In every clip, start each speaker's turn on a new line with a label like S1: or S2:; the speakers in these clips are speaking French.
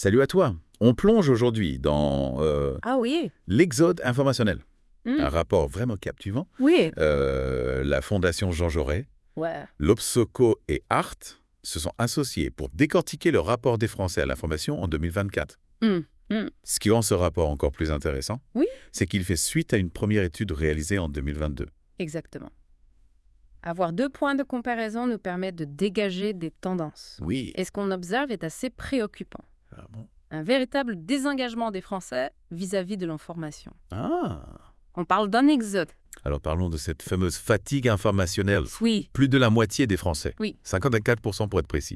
S1: Salut à toi. On plonge aujourd'hui dans
S2: Ah oui.
S1: l'exode informationnel. Un
S2: Hmm.
S1: rapport vraiment captivant.
S2: Oui.
S1: La Fondation Jean Jaurès,
S2: Ouais.
S1: l'Obsoco et Art se sont associés pour décortiquer le rapport des Français à l'information en 2024.
S2: Hmm. Hmm.
S1: Ce qui rend ce rapport encore plus intéressant,
S2: Oui.
S1: c'est qu'il fait suite à une première étude réalisée en 2022.
S2: Exactement. Avoir 2 points de comparaison nous permet de dégager des tendances.
S1: Oui.
S2: Et ce qu'on observe est assez préoccupant.
S1: Ah bon?
S2: Un véritable désengagement des Français vis-à-vis de l'information.
S1: Ah.
S2: On parle d'un exode.
S1: Alors parlons de cette fameuse fatigue informationnelle.
S2: Oui.
S1: Plus de la moitié des Français,
S2: Oui.
S1: 54% pour être précis,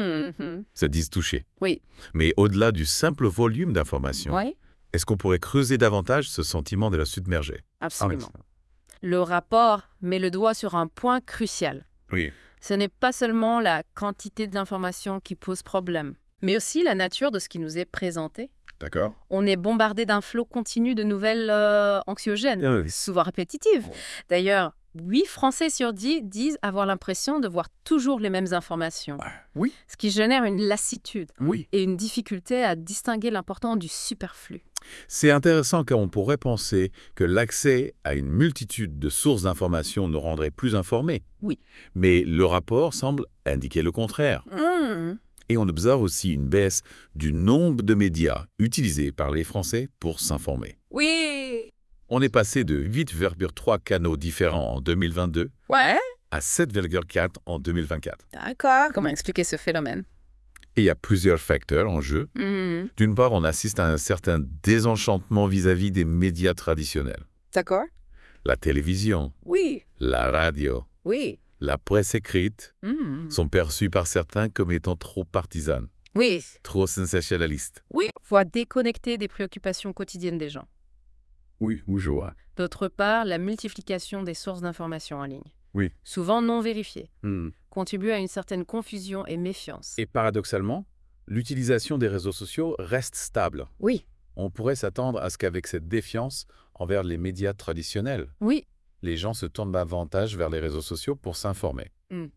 S1: se disent touchés.
S2: Oui.
S1: Mais au-delà du simple volume d'informations,
S2: Oui.
S1: est-ce qu'on pourrait creuser davantage ce sentiment de la submerger?
S2: Absolument. Le rapport met le doigt sur un point crucial.
S1: Oui.
S2: Ce n'est pas seulement la quantité d'informations qui pose problème, mais aussi la nature de ce qui nous est présenté.
S1: D'accord.
S2: On est bombardé d'un flot continu de nouvelles anxiogènes,
S1: Oui.
S2: souvent répétitives.
S1: Oh.
S2: D'ailleurs, 8 Français sur 10 disent avoir l'impression de voir toujours les mêmes informations,
S1: Oui.
S2: ce qui génère une lassitude
S1: Oui.
S2: et une difficulté à distinguer l'important du superflu.
S1: C'est intéressant car on pourrait penser que l'accès à une multitude de sources d'informations nous rendrait plus informés.
S2: Oui.
S1: Mais le rapport semble indiquer le contraire. Et on observe aussi une baisse du nombre de médias utilisés par les Français pour s'informer.
S2: Oui.
S1: On est passé de 8,3 canaux différents en 2022
S2: Ouais.
S1: à 7,4 en 2024.
S2: D'accord. Comment expliquer ce phénomène?
S1: Et il y a plusieurs facteurs en jeu. D'une part, on assiste à un certain désenchantement vis-à-vis des médias traditionnels.
S2: D'accord.
S1: La télévision,
S2: Oui.
S1: la radio,
S2: Oui.
S1: la presse écrite sont perçus par certains comme étant trop partisanes,
S2: Oui.
S1: trop sensationnalistes.
S2: Oui. Voire déconnecter des préoccupations quotidiennes des gens.
S1: Oui, ou je vois.
S2: D'autre part, la multiplication des sources d'informations en ligne,
S1: Oui.
S2: souvent non vérifiées, contribue à une certaine confusion et méfiance.
S1: Et paradoxalement, l'utilisation des réseaux sociaux reste stable.
S2: Oui.
S1: On pourrait s'attendre à ce qu'avec cette défiance envers les médias traditionnels,
S2: Oui.
S1: les gens se tournent davantage vers les réseaux sociaux pour s'informer.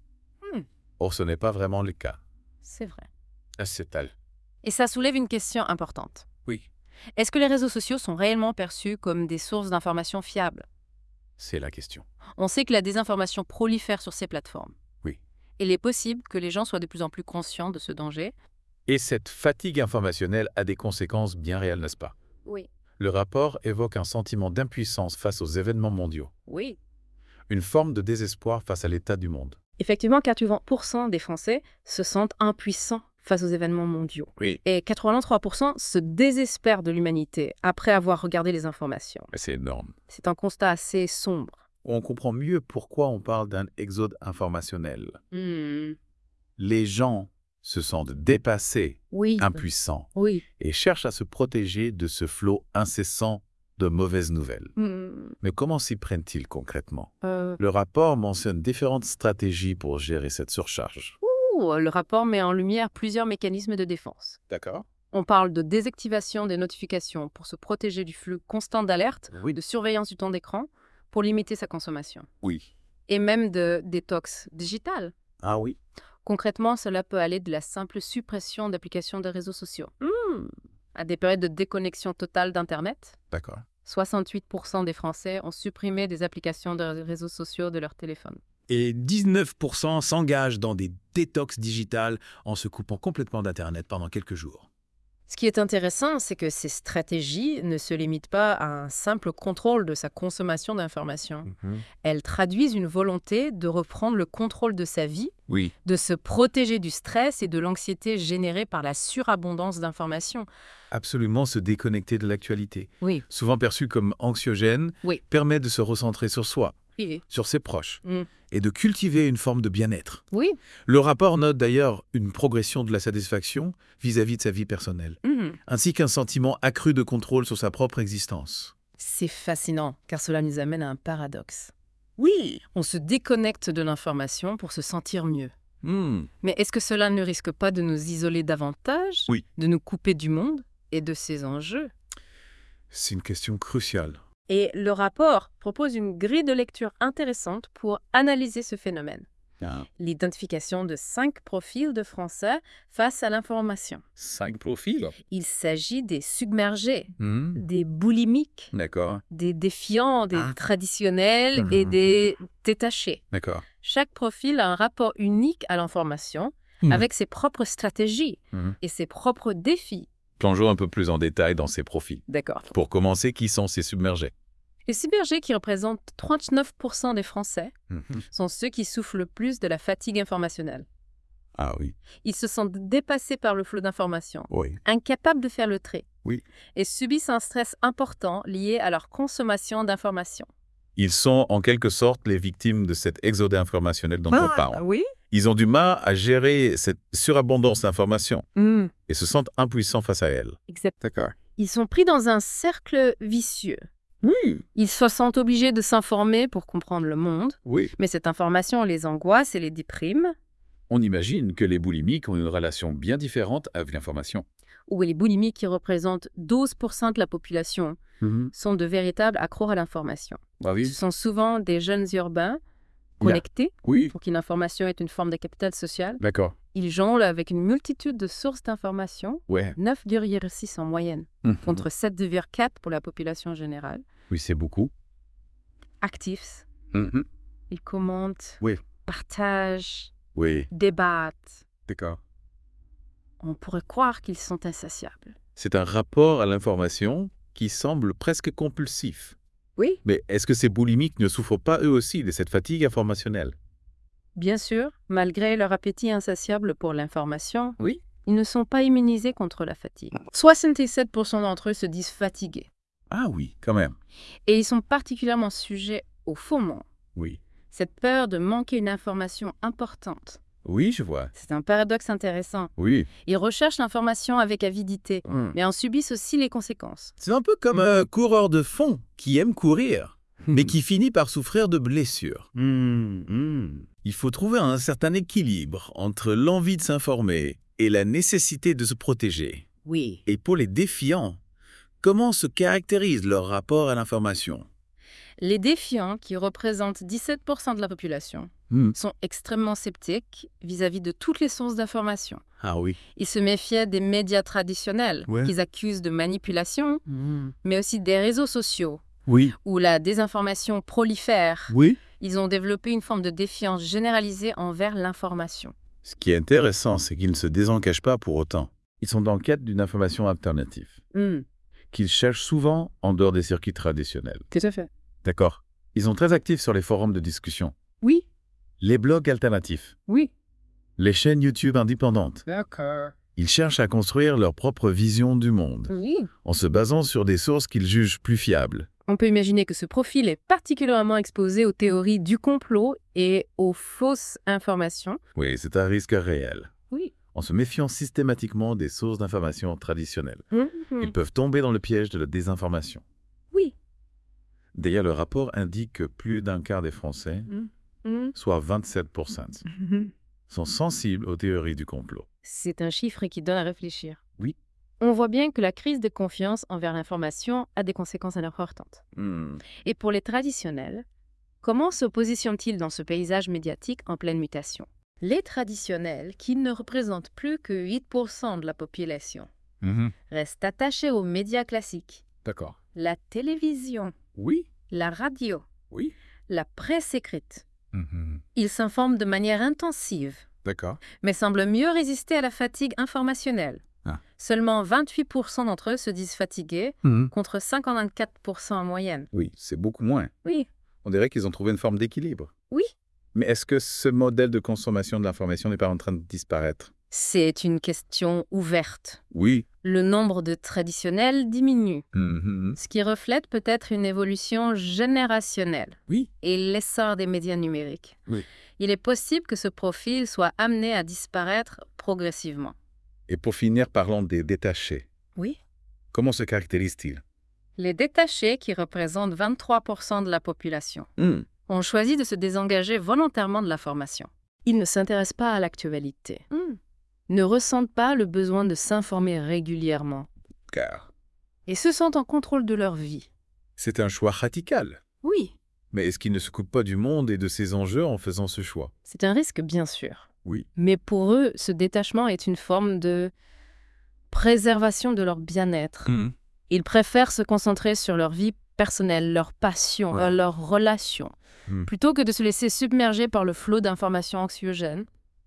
S1: Or, ce n'est pas vraiment le cas.
S2: C'est vrai.
S1: C'est elle.
S2: Et ça soulève une question importante.
S1: Oui.
S2: Est-ce que les réseaux sociaux sont réellement perçus comme des sources d'informations fiables?
S1: C'est la question.
S2: On sait que la désinformation prolifère sur ces plateformes.
S1: Oui.
S2: Il est possible que les gens soient de plus en plus conscients de ce danger.
S1: Et cette fatigue informationnelle a des conséquences bien réelles, n'est-ce pas?
S2: Oui.
S1: Le rapport évoque un sentiment d'impuissance face aux événements mondiaux,
S2: Oui.
S1: une forme de désespoir face à l'état du monde.
S2: Effectivement, 80% des Français se sentent impuissants face aux événements mondiaux.
S1: Oui.
S2: Et 83% se désespèrent de l'humanité après avoir regardé les informations.
S1: C'est énorme.
S2: C'est un constat assez sombre.
S1: On comprend mieux pourquoi on parle d'un exode informationnel. Les gens se sentent dépassés,
S2: Oui.
S1: impuissants,
S2: Oui.
S1: et cherchent à se protéger de ce flot incessant de mauvaises nouvelles. Mais comment s'y prennent-ils concrètement? Le rapport mentionne différentes stratégies pour gérer cette surcharge.
S2: Le rapport met en lumière plusieurs mécanismes de défense.
S1: D'accord.
S2: On parle de désactivation des notifications pour se protéger du flux constant d'alerte,
S1: Oui.
S2: de surveillance du temps d'écran pour limiter sa consommation.
S1: Oui.
S2: Et même de détox digital.
S1: Ah oui.
S2: Concrètement, cela peut aller de la simple suppression d'applications de réseaux sociaux à des périodes de déconnexion totale d'Internet.
S1: D'accord.
S2: 68% des Français ont supprimé des applications de réseaux sociaux de leur téléphone.
S3: Et 19% s'engagent dans des détox digitales en se coupant complètement d'Internet pendant quelques jours.
S2: Ce qui est intéressant, c'est que ces stratégies ne se limitent pas à un simple contrôle de sa consommation d'informations. Elles traduisent une volonté de reprendre le contrôle de sa vie,
S1: Oui.
S2: de se protéger du stress et de l'anxiété générée par la surabondance d'informations.
S1: Absolument se déconnecter de l'actualité,
S2: Oui.
S1: souvent perçue comme anxiogène,
S2: Oui.
S1: permet de se recentrer sur soi,
S2: Oui.
S1: sur ses proches, et de cultiver une forme de bien-être.
S2: Oui.
S1: Le rapport note d'ailleurs une progression de la satisfaction vis-à-vis de sa vie personnelle, ainsi qu'un sentiment accru de contrôle sur sa propre existence.
S2: C'est fascinant, car cela nous amène à un paradoxe.
S3: Oui.
S2: On se déconnecte de l'information pour se sentir mieux. Mais est-ce que cela ne risque pas de nous isoler davantage,
S1: Oui.
S2: de nous couper du monde et de ses enjeux?
S1: C'est une question cruciale.
S2: Et le rapport propose une grille de lecture intéressante pour analyser ce phénomène. L'identification de 5 profils de Français face à l'information.
S1: 5 profils.
S2: Il s'agit des submergés,
S1: Mhm.
S2: des boulimiques,
S1: D'accord,
S2: des défiants, des traditionnels et des détachés.
S1: d'accord.
S2: Chaque profil a un rapport unique à l'information, avec ses propres stratégies et ses propres défis.
S1: Plongeons un peu plus en détail dans ces profils.
S2: D'accord.
S1: Pour commencer, qui sont ces submergés?
S2: Les submergés, qui représentent 39% des Français,
S1: Mhm.
S2: sont ceux qui souffrent le plus de la fatigue informationnelle.
S1: Ah oui,
S2: Ils se sentent dépassés par le flot d'informations,
S1: oui,
S2: incapables de faire le trait,
S1: oui.
S2: et subissent un stress important lié à leur consommation d'informations.
S1: Ils sont en quelque sorte les victimes de cet exode informationnel dont on parle.
S2: Oui.
S1: Ils ont du mal à gérer cette surabondance d'informations et se sentent impuissants face à elle.
S2: Exact.
S1: D'accord.
S2: Ils sont pris dans un cercle vicieux.
S1: Oui,
S2: Ils se sentent obligés de s'informer pour comprendre le monde,
S1: oui.
S2: mais cette information les angoisse et les déprime.
S1: On imagine que les boulimiques ont une relation bien différente avec l'information.
S2: Ou les boulimiques, qui représentent 12% de la population, sont de véritables accros à l'information.
S1: Ah
S2: Ce
S1: oui.
S2: sont souvent des jeunes urbains connectés,
S1: Oui.
S2: pour qui l'information est une forme de capital social.
S1: D'accord.
S2: Ils jonglent avec une multitude de sources d'information,
S1: Ouais.
S2: 9,6 en moyenne, contre 7,4 pour la population générale.
S1: Oui, c'est beaucoup.
S2: Actifs,
S1: Mhm.
S2: ils commentent,
S1: Oui.
S2: partagent,
S1: Oui.
S2: débattent.
S1: D'accord.
S2: On pourrait croire qu'ils sont insatiables.
S1: C'est un rapport à l'information qui semble presque compulsif.
S2: Oui,
S1: Mais est-ce que ces boulimiques ne souffrent pas eux aussi de cette fatigue informationnelle?
S2: bien sûr, malgré leur appétit insatiable pour l'information,
S1: Oui.
S2: ils ne sont pas immunisés contre la fatigue. 67% d'entre eux se disent fatigués.
S1: Ah oui, quand même.
S2: Et ils sont particulièrement sujets au FOMO,
S1: Oui.
S2: cette peur de manquer une information importante.
S1: Oui, je vois.
S2: C'est un paradoxe intéressant.
S1: Oui.
S2: Ils recherchent l'information avec avidité, mais en subissent aussi les conséquences.
S1: C'est un peu comme un coureur de fond qui aime courir, mais qui finit par souffrir de blessures. Il faut trouver un certain équilibre entre l'envie de s'informer et la nécessité de se protéger.
S2: Oui.
S1: Et pour les défiants, comment se caractérise leur rapport à l'information?
S2: Les défiants, qui représentent 17% de la population, sont extrêmement sceptiques vis-à-vis de toutes les sources d'information.
S1: Ah oui.
S2: Ils se méfiaient des médias traditionnels, qu'ils accusent de manipulation, mais aussi des réseaux sociaux,
S1: Oui.
S2: où la désinformation prolifère.
S1: Oui.
S2: Ils ont développé une forme de défiance généralisée envers l'information.
S1: Ce qui est intéressant, c'est qu'ils ne se désencachent pas pour autant. Ils sont en quête d'une information alternative, qu'ils cherchent souvent en dehors des circuits traditionnels.
S2: Tout à fait.
S1: D'accord. Ils sont très actifs sur les forums de discussion,
S2: Oui.
S1: les blogs alternatifs,
S2: Oui.
S1: les chaînes YouTube indépendantes.
S2: D'accord.
S1: Ils cherchent à construire leur propre vision du monde,
S2: Oui.
S1: en se basant sur des sources qu'ils jugent plus fiables.
S2: On peut imaginer que ce profil est particulièrement exposé aux théories du complot et aux fausses informations.
S1: Oui, c'est un risque réel.
S2: Oui.
S1: En se méfiant systématiquement des sources d'information traditionnelles, ils peuvent tomber dans le piège de la désinformation.
S2: Oui.
S1: D'ailleurs, le rapport indique que plus d'un quart des Français, soit 27%, sont sensibles aux théories du complot.
S2: C'est un chiffre qui donne à réfléchir.
S1: Oui.
S2: On voit bien que la crise de confiance envers l'information a des conséquences importantes. Et pour les traditionnels, comment se positionnent-ils dans ce paysage médiatique en pleine mutation? Les traditionnels, qui ne représentent plus que 8% de la population, restent attachés aux médias classiques,
S1: D'accord.
S2: la télévision,
S1: Oui.
S2: la radio,
S1: Oui.
S2: la presse écrite. Ils s'informent de manière intensive,
S1: D'accord.
S2: mais semblent mieux résister à la fatigue informationnelle.
S1: Ah.
S2: Seulement 28% d'entre eux se disent fatigués, contre 54% en moyenne.
S1: Oui, c'est beaucoup moins.
S2: Oui.
S1: On dirait qu'ils ont trouvé une forme d'équilibre.
S2: Oui.
S1: Mais est-ce que ce modèle de consommation de l'information n'est pas en train de disparaître?
S2: C'est une question ouverte.
S1: Oui.
S2: Le nombre de traditionnels diminue,
S1: Mhm.
S2: ce qui reflète peut-être une évolution générationnelle
S1: Oui.
S2: et l'essor des médias numériques.
S1: Oui.
S2: Il est possible que ce profil soit amené à disparaître progressivement.
S1: Et pour finir, parlons des détachés.
S2: Oui.
S1: Comment se caractérisent-ils?
S2: Les détachés, qui représentent 23% de la population, ont choisi de se désengager volontairement de l'information. Ils ne s'intéressent pas à l'actualité, ne ressentent pas le besoin de s'informer régulièrement
S1: Car
S2: et se sentent en contrôle de leur vie.
S1: c'est un choix radical.
S2: Oui,
S1: Mais est-ce qu'ils ne se coupent pas du monde et de ses enjeux en faisant ce choix?
S2: C'est un risque, bien sûr.
S1: Oui.
S2: Mais pour eux, ce détachement est une forme de préservation de leur bien-être. Ils préfèrent se concentrer sur leur vie personnelle, leurs passions, leurs relations, plutôt que de se laisser submerger par le flot d'informations anxiogènes.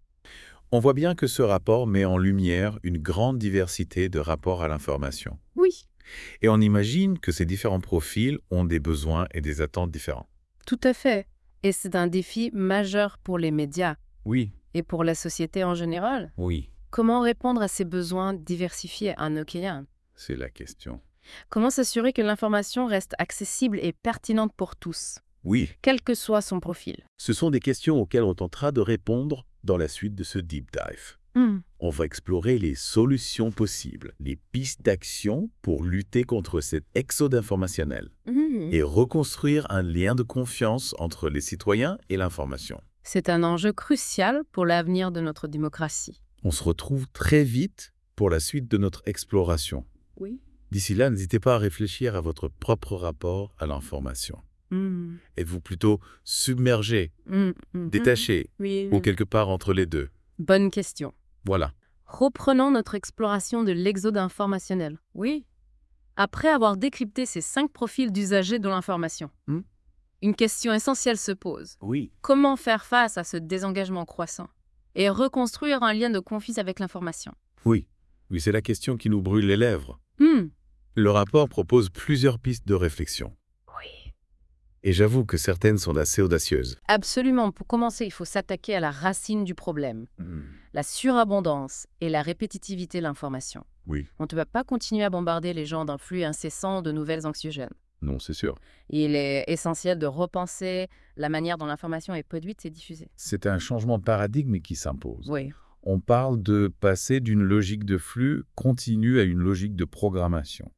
S1: On voit bien que ce rapport met en lumière une grande diversité de rapports à l'information.
S2: Oui,
S1: Et on imagine que ces différents profils ont des besoins et des attentes différents.
S2: tout à fait. Et c'est un défi majeur pour les médias
S1: Oui.
S2: et pour la société en général.
S1: Oui,
S2: Comment répondre à ces besoins diversifiés en Nokian?
S1: c'est la question.
S2: Comment s'assurer que l'information reste accessible et pertinente pour tous,
S1: Oui,
S2: quel que soit son profil?
S1: ce sont des questions auxquelles on tentera de répondre dans la suite de ce deep dive. On va explorer les solutions possibles, les pistes d'action pour lutter contre cet exode informationnel et reconstruire un lien de confiance entre les citoyens et l'information.
S2: C'est un enjeu crucial pour l'avenir de notre démocratie.
S1: On se retrouve très vite pour la suite de notre exploration.
S2: Oui.
S1: D'ici là, n'hésitez pas à réfléchir à votre propre rapport à l'information. Êtes-vous plutôt submergé, détaché
S2: Oui.
S1: ou quelque part entre les deux?
S2: Bonne question.
S1: Voilà.
S2: Reprenons notre exploration de l'exode informationnel. Oui. Après avoir décrypté ces 5 profils d'usagers de l'information, une question essentielle se pose.
S1: Oui.
S2: Comment faire face à ce désengagement croissant et reconstruire un lien de confiance avec l'information?
S1: Oui, c'est la question qui nous brûle les lèvres.
S2: Hmm.
S1: Le rapport propose plusieurs pistes de réflexion.
S2: Oui.
S1: Et j'avoue que certaines sont assez audacieuses.
S2: Absolument. Pour commencer, il faut s'attaquer à la racine du problème, la surabondance et la répétitivité de l'information.
S1: Oui.
S2: On ne peut pas continuer à bombarder les gens d'un flux incessant de nouvelles anxiogènes.
S1: Non, c'est sûr.
S2: Il est essentiel de repenser la manière dont l'information est produite et diffusée.
S1: C'est un changement de paradigme qui s'impose.
S2: Oui.
S1: On parle de passer d'une logique de flux continu à une logique de programmation.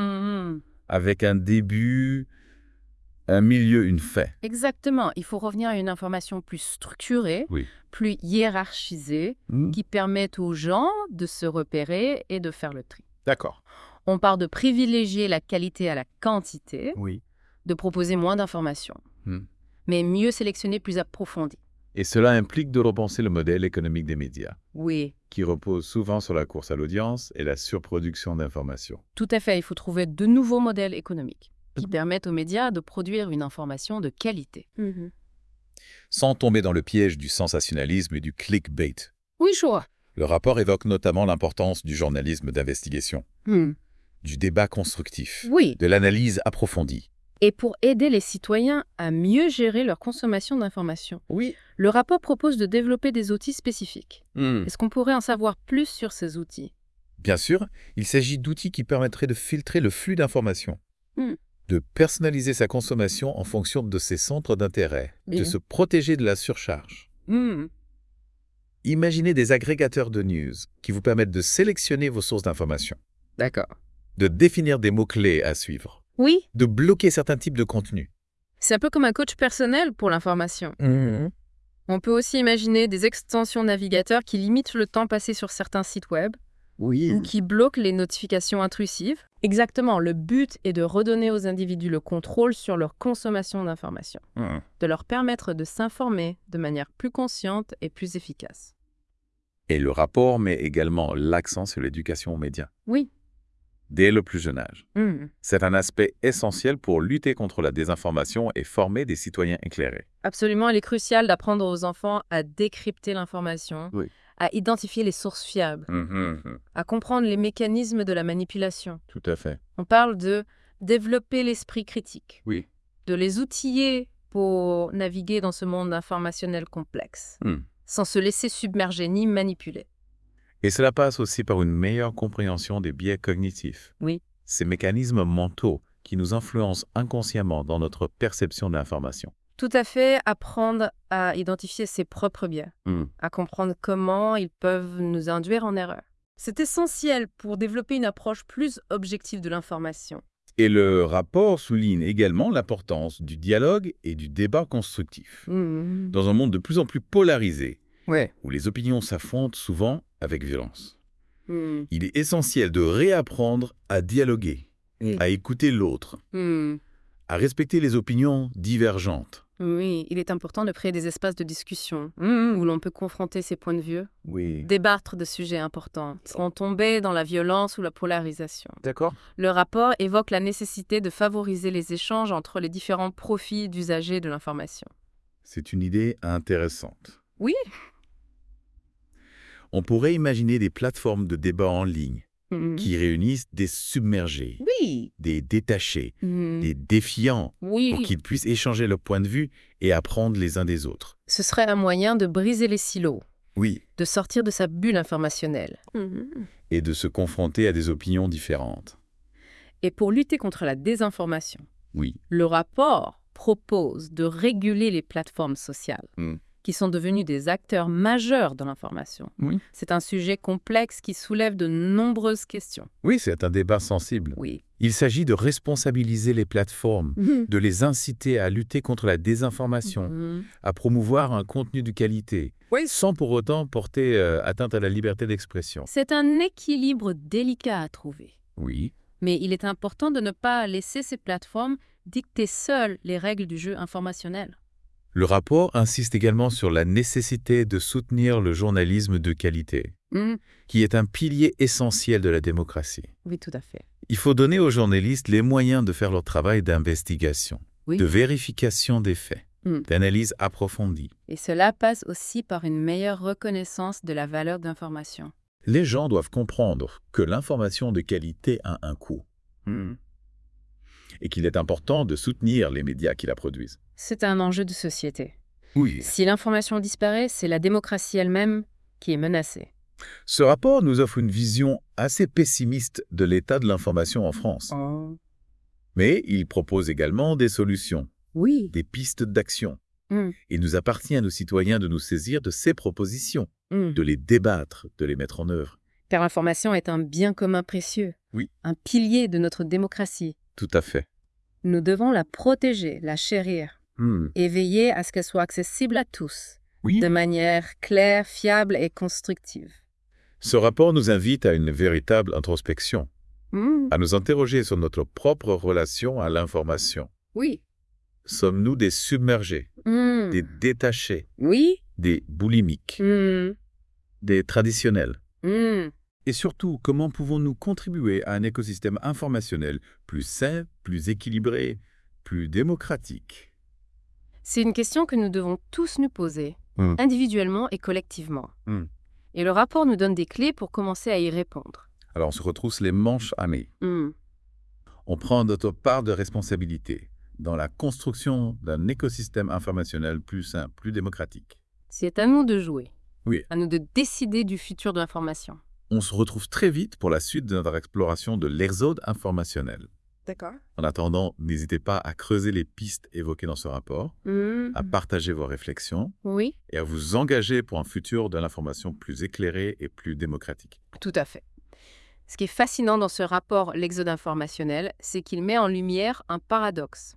S1: Avec un début, un milieu, une fin.
S2: Exactement. Il faut revenir à une information plus structurée,
S1: Oui.
S2: plus hiérarchisée, qui permette aux gens de se repérer et de faire le tri.
S1: D'accord.
S2: On part de privilégier la qualité à la quantité,
S1: Oui.
S2: de proposer moins d'informations, mais mieux sélectionner, plus approfondi.
S1: Et cela implique de repenser le modèle économique des médias,
S2: Oui,
S1: qui repose souvent sur la course à l'audience et la surproduction d'informations.
S2: tout à fait. Il faut trouver de nouveaux modèles économiques qui permettent aux médias de produire une information de qualité.
S1: Sans tomber dans le piège du sensationnalisme et du clickbait.
S2: Oui, choix.
S1: Le rapport évoque notamment l'importance du journalisme d'investigation, du débat constructif,
S2: Oui.
S1: de l'analyse approfondie.
S2: Et pour aider les citoyens à mieux gérer leur consommation d'informations,
S1: Oui.
S2: le rapport propose de développer des outils spécifiques. Est-ce qu'on pourrait en savoir plus sur ces outils?
S1: Bien sûr, il s'agit d'outils qui permettraient de filtrer le flux d'informations, de personnaliser sa consommation en fonction de ses centres d'intérêt, de se protéger de la surcharge. Imaginez des agrégateurs de news qui vous permettent de sélectionner vos sources d'informations,
S2: D'accord.
S1: de définir des mots-clés à suivre,
S2: Oui,
S1: de bloquer certains types de contenus.
S2: c'est un peu comme un coach personnel pour l'information. On peut aussi imaginer des extensions navigateurs qui limitent le temps passé sur certains sites web ou qui bloquent les notifications intrusives. Exactement, le but est de redonner aux individus le contrôle sur leur consommation d'informations, de leur permettre de s'informer de manière plus consciente et plus efficace.
S1: Et le rapport met également l'accent sur l'éducation aux médias,
S2: Oui.
S1: dès le plus jeune âge. C'est un aspect essentiel pour lutter contre la désinformation et former des citoyens éclairés.
S2: Absolument, il est crucial d'apprendre aux enfants à décrypter l'information, à identifier les sources fiables, à comprendre les mécanismes de la manipulation.
S1: Tout à fait.
S2: On parle de développer l'esprit critique,
S1: Oui.
S2: de les outiller pour naviguer dans ce monde informationnel complexe, sans se laisser submerger ni manipuler.
S1: Et cela passe aussi par une meilleure compréhension des biais cognitifs.
S2: Oui.
S1: Ces mécanismes mentaux qui nous influencent inconsciemment dans notre perception de l'information.
S2: Tout à fait, apprendre à identifier ses propres biais, à comprendre comment ils peuvent nous induire en erreur. C'est essentiel pour développer une approche plus objective de l'information.
S1: Et le rapport souligne également l'importance du dialogue et du débat constructif. Dans un monde de plus en plus polarisé, où les opinions s'affrontent souvent avec violence. Il est essentiel de réapprendre à dialoguer, à écouter l'autre, à respecter les opinions divergentes.
S2: Oui, il est important de créer des espaces de discussion où l'on peut confronter ses points de vue,
S1: Oui.
S2: débattre de sujets importants, sans tomber dans la violence ou la polarisation.
S3: D'accord.
S2: Le rapport évoque la nécessité de favoriser les échanges entre les différents profils d'usagers de l'information.
S1: C'est une idée intéressante.
S2: Oui.
S1: On pourrait imaginer des plateformes de débat en ligne qui réunissent des submergés,
S2: Oui.
S1: des détachés,
S2: Mhm.
S1: des défiants,
S2: Oui.
S1: pour qu'ils puissent échanger leurs points de vue et apprendre les uns des autres.
S2: Ce serait un moyen de briser les silos,
S1: Oui,
S2: de sortir de sa bulle informationnelle.
S1: et de se confronter à des opinions différentes.
S2: Et pour lutter contre la désinformation,
S1: Oui.
S2: le rapport propose de réguler les plateformes sociales, qui sont devenues des acteurs majeurs de l'information.
S1: Oui.
S2: C'est un sujet complexe qui soulève de nombreuses questions.
S1: Oui, c'est un débat sensible.
S2: Oui.
S1: Il s'agit de responsabiliser les plateformes, de les inciter à lutter contre la désinformation, à promouvoir un contenu de qualité, sans pour autant porter atteinte à la liberté d'expression.
S2: C'est un équilibre délicat à trouver.
S1: Oui.
S2: Mais il est important de ne pas laisser ces plateformes dicter seules les règles du jeu informationnel.
S1: Le rapport insiste également sur la nécessité de soutenir le journalisme de qualité, qui est un pilier essentiel de la démocratie.
S2: Oui, tout à fait.
S1: Il faut donner aux journalistes les moyens de faire leur travail d'investigation,
S2: Oui.
S1: de vérification des faits, d'analyse approfondie.
S2: Et cela passe aussi par une meilleure reconnaissance de la valeur d'information.
S1: Les gens doivent comprendre que l'information de qualité a un coût et qu'il est important de soutenir les médias qui la produisent.
S2: C'est un enjeu de société.
S1: Oui.
S2: Si l'information disparaît, c'est la démocratie elle-même qui est menacée.
S1: Ce rapport nous offre une vision assez pessimiste de l'état de l'information en France. Mais il propose également des solutions,
S2: Oui.
S1: des pistes d'action. Il nous appartient à nos citoyens de nous saisir de ces propositions, de les débattre, de les mettre en œuvre.
S2: Car l'information est un bien commun précieux, un pilier de notre démocratie.
S1: Tout à fait.
S2: Nous devons la protéger, la chérir et veiller à ce qu'elle soit accessible à tous, de manière claire, fiable et constructive.
S1: Ce rapport nous invite à une véritable introspection, à nous interroger sur notre propre relation à l'information.
S2: Oui.
S1: Sommes-nous des submergés, des détachés, des boulimiques, des traditionnels? Et surtout, comment pouvons-nous contribuer à un écosystème informationnel plus sain, plus équilibré, plus démocratique?
S2: C'est une question que nous devons tous nous poser, individuellement et collectivement. Et le rapport nous donne des clés pour commencer à y répondre.
S1: Alors on se retrousse les manches armées. On prend notre part de responsabilité dans la construction d'un écosystème informationnel plus sain, plus démocratique.
S2: C'est à nous de jouer,
S1: À
S2: nous de décider du futur de l'information.
S1: On se retrouve très vite pour la suite de notre exploration de l'exode informationnel.
S2: D'accord.
S1: En attendant, n'hésitez pas à creuser les pistes évoquées dans ce rapport, à partager vos réflexions et à vous engager pour un futur de l'information plus éclairé et plus démocratique.
S2: Tout à fait. Ce qui est fascinant dans ce rapport, l'exode informationnel, c'est qu'il met en lumière un paradoxe.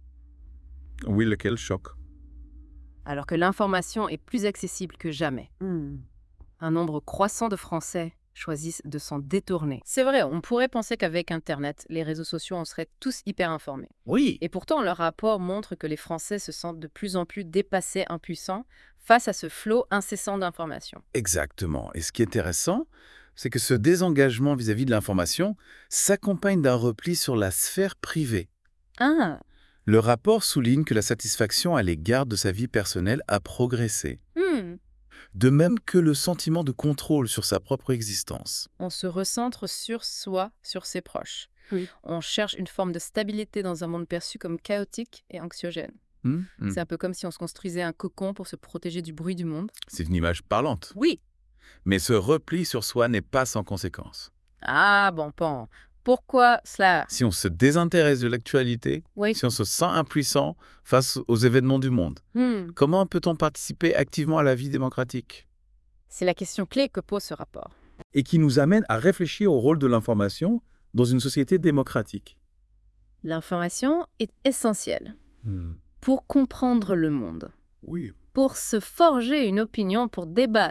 S1: Oui, lequel choque?
S2: Alors que l'information est plus accessible que jamais, un nombre croissant de Français choisissent de s'en détourner. C'est vrai, on pourrait penser qu'avec Internet, les réseaux sociaux, on serait tous hyper informés.
S1: Oui.
S2: Et pourtant, leur rapport montre que les Français se sentent de plus en plus dépassés, impuissants, face à ce flot incessant d'informations.
S1: Exactement. Et ce qui est intéressant, c'est que ce désengagement vis-à-vis de l'information s'accompagne d'un repli sur la sphère privée.
S2: Ah.
S1: Le rapport souligne que la satisfaction à l'égard de sa vie personnelle a progressé. De même que le sentiment de contrôle sur sa propre existence.
S2: On se recentre sur soi, sur ses proches. On cherche une forme de stabilité dans un monde perçu comme chaotique et anxiogène. C'est un peu comme si on se construisait un cocon pour se protéger du bruit du monde.
S1: C'est une image parlante.
S2: Oui.
S1: Mais ce repli sur soi n'est pas sans conséquences.
S2: Ah, bon pan. Pourquoi cela?
S1: Si on se désintéresse de l'actualité, si on se sent impuissant face aux événements du monde, comment peut-on participer activement à la vie démocratique?
S2: C'est la question clé que pose ce rapport.
S1: Et qui nous amène à réfléchir au rôle de l'information dans une société démocratique.
S2: L'information est essentielle pour comprendre le monde,
S1: Oui.
S2: pour se forger une opinion, pour débattre,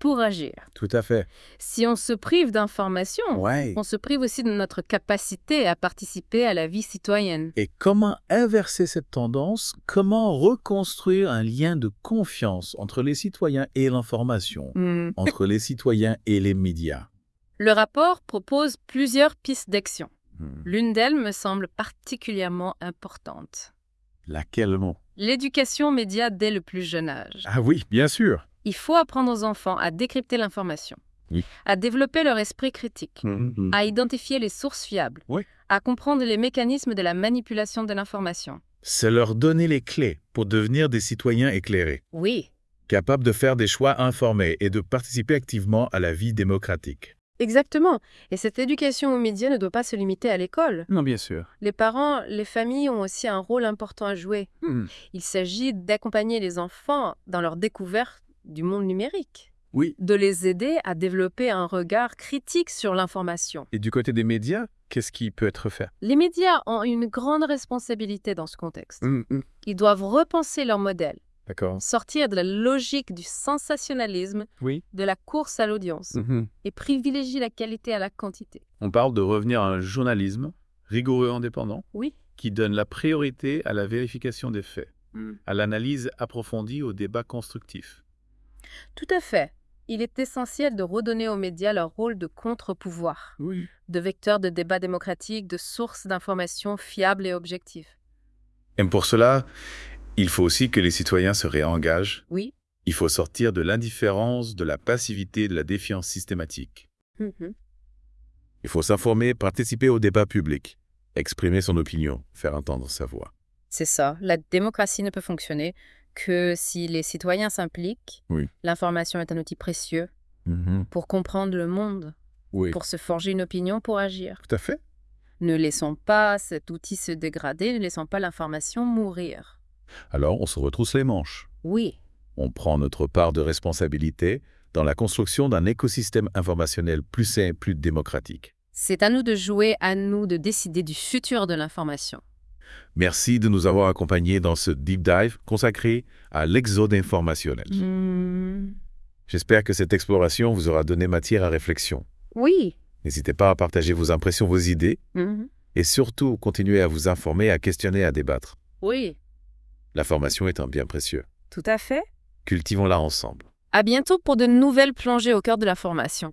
S2: pour agir.
S1: Tout à fait.
S2: Si on se prive d'informations,
S1: Ouais.
S2: on se prive aussi de notre capacité à participer à la vie citoyenne.
S1: Et comment inverser cette tendance? Comment reconstruire un lien de confiance entre les citoyens et l'information, entre les citoyens et les médias?
S2: Le rapport propose plusieurs pistes d'action.
S1: Hmm.
S2: L'une d'elles me semble particulièrement importante.
S1: Laquelle non?
S2: L'éducation média dès le plus jeune âge.
S1: Ah oui, bien sûr.
S2: Il faut apprendre aux enfants à décrypter l'information,
S1: Oui.
S2: à développer leur esprit critique,
S1: Mhm.
S2: à identifier les sources fiables,
S1: Oui.
S2: à comprendre les mécanismes de la manipulation de l'information.
S1: C'est leur donner les clés pour devenir des citoyens éclairés,
S2: Oui,
S1: capables de faire des choix informés et de participer activement à la vie démocratique.
S2: exactement. Et cette éducation aux médias ne doit pas se limiter à l'école.
S3: Non, bien sûr.
S2: Les parents, les familles ont aussi un rôle important à jouer. Il s'agit d'accompagner les enfants dans leur découverte du monde numérique,
S3: Oui.
S2: de les aider à développer un regard critique sur l'information.
S3: Et du côté des médias, qu'est-ce qui peut être fait?
S2: Les médias ont une grande responsabilité dans ce contexte. Ils doivent repenser leur modèle,
S3: D'accord.
S2: sortir de la logique du sensationnalisme,
S3: Oui.
S2: de la course à l'audience, et privilégier la qualité à la quantité.
S3: On parle de revenir à un journalisme rigoureux indépendant
S2: Oui.
S3: qui donne la priorité à la vérification des faits, à l'analyse approfondie, au débat constructif.
S2: Tout à fait. Il est essentiel de redonner aux médias leur rôle de contre-pouvoir,
S3: Oui.
S2: de vecteur de débat démocratique, de source d'informations fiables et objectives.
S1: Et pour cela, il faut aussi que les citoyens se réengagent.
S2: Oui.
S1: Il faut sortir de l'indifférence, de la passivité, de la défiance systématique. Il faut s'informer, participer au débat public, exprimer son opinion, faire entendre sa voix.
S2: C'est ça. La démocratie ne peut fonctionner que si les citoyens s'impliquent.
S1: Oui.
S2: L'information est un outil précieux pour comprendre le monde,
S1: Oui,
S2: pour se forger une opinion, pour agir.
S1: tout à fait.
S2: Ne laissons pas cet outil se dégrader, ne laissons pas l'information mourir.
S1: Alors, on se retrousse les manches.
S2: Oui.
S1: On prend notre part de responsabilité dans la construction d'un écosystème informationnel plus sain et plus démocratique.
S2: C'est à nous de jouer, à nous de décider du futur de l'information.
S1: Merci de nous avoir accompagnés dans ce deep dive consacré à l'exode informationnel. J'espère que cette exploration vous aura donné matière à réflexion.
S2: Oui.
S1: N'hésitez pas à partager vos impressions, vos idées, et surtout continuez à vous informer, à questionner, à débattre.
S2: Oui.
S1: L'information est un bien précieux.
S2: Tout à fait.
S1: Cultivons-la ensemble.
S2: À bientôt pour de nouvelles plongées au cœur de l'information.